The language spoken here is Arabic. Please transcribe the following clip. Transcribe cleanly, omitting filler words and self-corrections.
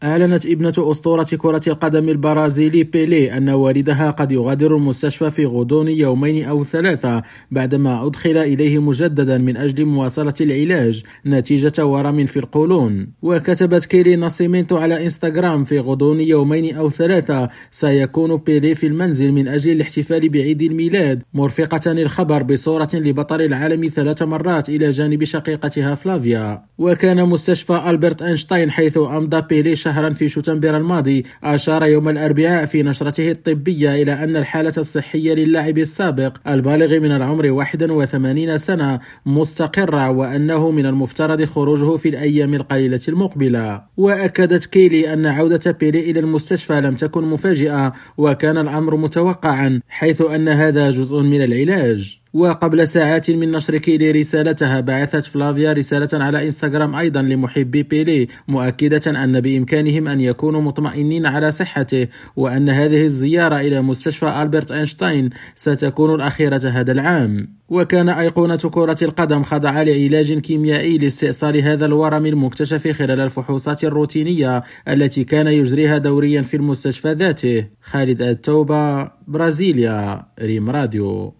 أعلنت ابنة أسطورة كرة القدم البرازيلي بيليه أن والدها قد يغادر المستشفى في غضون يومين أو ثلاثة بعدما أدخل إليه مجددا من أجل مواصلة العلاج نتيجة ورم في القولون. وكتبت كيلي ناسيمنتو على إنستغرام: في غضون يومين أو ثلاثة سيكون بيليه في المنزل من أجل الاحتفال بعيد الميلاد، مرفقة الخبر بصورة لبطل العالم 3 مرات إلى جانب شقيقتها فلافيا. وكان مستشفى ألبرت أينشتاين حيث أمضى بيليه شهرا في شتنبر الماضي أشار يوم الأربعاء في نشرته الطبية إلى أن الحالة الصحية للاعب السابق البالغ من العمر 81 سنة مستقرة، وأنه من المفترض خروجه في الأيام القليلة المقبلة. وأكدت كيلي أن عودة بيليه إلى المستشفى لم تكن مفاجئة وكان الأمر متوقعا، حيث أن هذا جزء من العلاج. وقبل ساعات من نشر كيلي رسالتها بعثت فلافيا رسالة على إنستغرام أيضا لمحبي بيليه مؤكدة أن بإمكانهم أن يكونوا مطمئنين على صحته، وأن هذه الزيارة إلى مستشفى ألبرت أينشتاين ستكون الأخيرة هذا العام. وكان أيقونة كرة القدم خضع لعلاج كيميائي لاستئصال هذا الورم المكتشف خلال الفحوصات الروتينية التي كان يجريها دوريا في المستشفى ذاته. خالد التوبة، برازيليا، ريم راديو.